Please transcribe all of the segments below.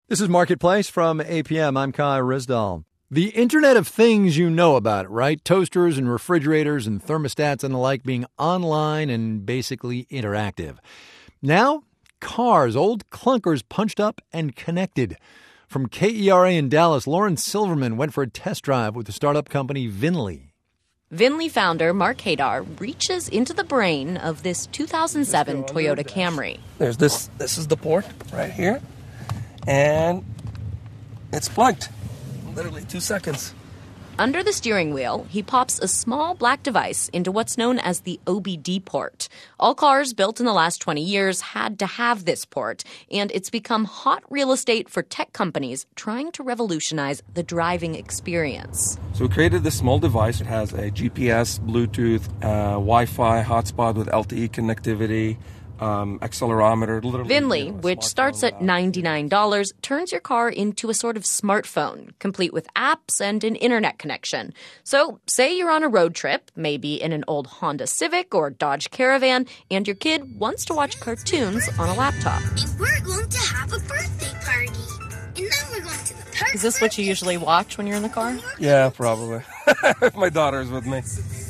This is Marketplace from APM. I'm Kai Rizdal. The Internet of Things, you know about it, right? Toasters and refrigerators and thermostats and the like being online and basically interactive. Now, cars, old clunkers punched up and connected. From KERA in Dallas, Lauren Silverman went for a test drive with the startup company Vinly. Vinly founder Mark Hadar reaches into the brain of this 2007 Toyota Camry. There's this is the port right here, and it's plugged. Literally 2 seconds. Under the steering wheel, he pops a small black device into what's known as the OBD port. All cars built in the last 20 years had to have this port, and it's become hot real estate for tech companies trying to revolutionize the driving experience. So we created this small device. It has a GPS, Bluetooth, Wi-Fi hotspot with LTE connectivity, accelerometer. Vinly, which starts at $99, turns your car into a sort of smartphone, complete with apps and an internet connection. So, say you're on a road trip, maybe in an old Honda Civic or Dodge Caravan, and your kid wants to watch cartoons on a laptop. And we're going to have a birthday party. And then we're going to the park. Is this what you usually watch when you're in the car? Yeah, probably. If my daughter's with me.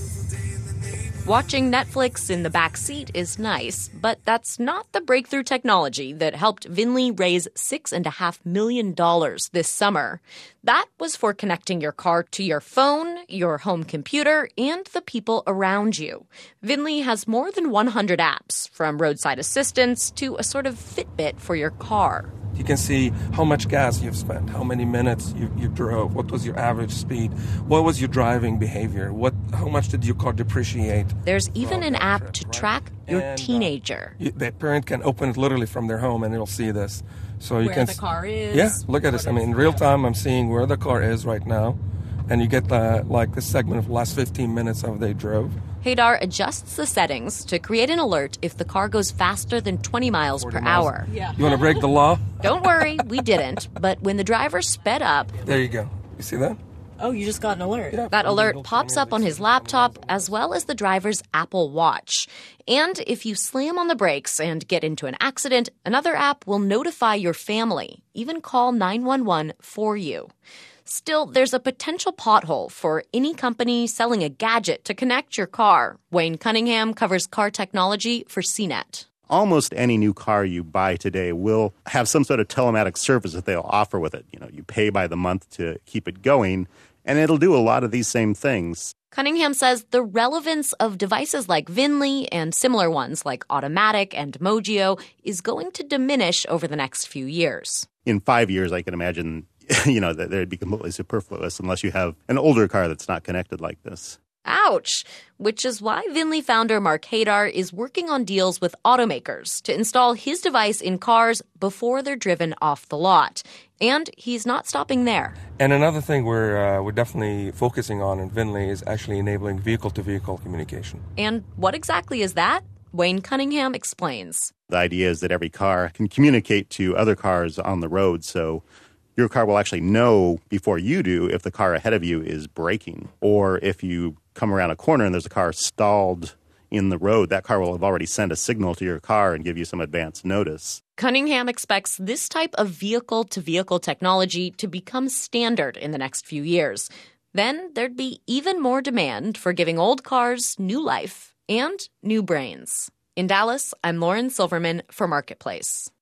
Watching Netflix in the back seat is nice, but that's not the breakthrough technology that helped Vinly raise $6.5 million this summer. That was for connecting your car to your phone, your home computer, and the people around you. Vinly has more than 100 apps, from roadside assistance to a sort of Fitbit for your car. You can see how much gas you've spent, how many minutes you drove, what was your average speed, what was your driving behavior, how much did your car depreciate. There's even an app to track your teenager. The parent can open it literally from their home and they'll see this. So you where the car is. Yeah, look at this. I mean, in real time, I'm seeing where the car is right now. And you get the segment of the last 15 minutes of they drove. Hadar adjusts the settings to create an alert if the car goes faster than 20 miles per hour. Yeah. You want to break the law? Don't worry, we didn't. But when the driver sped up... There you go. You see that? Oh, you just got an alert. Yeah, that alert pops up on his laptop as well as the driver's Apple Watch. And if you slam on the brakes and get into an accident, another app will notify your family, even call 911 for you. Still, there's a potential pothole for any company selling a gadget to connect your car. Wayne Cunningham covers car technology for CNET. Almost any new car you buy today will have some sort of telematics service that they'll offer with it. You know, you pay by the month to keep it going, and it'll do a lot of these same things. Cunningham says the relevance of devices like Vinly and similar ones like Automatic and Mojio is going to diminish over the next few years. In 5 years, I can imagine that they'd be completely superfluous unless you have an older car that's not connected like this. Ouch! Which is why Vinly founder Mark Hadar is working on deals with automakers to install his device in cars before they're driven off the lot. And he's not stopping there. And another thing we're definitely focusing on in Vinly is actually enabling vehicle-to-vehicle communication. And what exactly is that? Wayne Cunningham explains. The idea is that every car can communicate to other cars on the road, so your car will actually know before you do if the car ahead of you is braking. Or if you come around a corner and there's a car stalled in the road, that car will have already sent a signal to your car and give you some advance notice. Cunningham expects this type of vehicle-to-vehicle technology to become standard in the next few years. Then there'd be even more demand for giving old cars new life and new brains. In Dallas, I'm Lauren Silverman for Marketplace.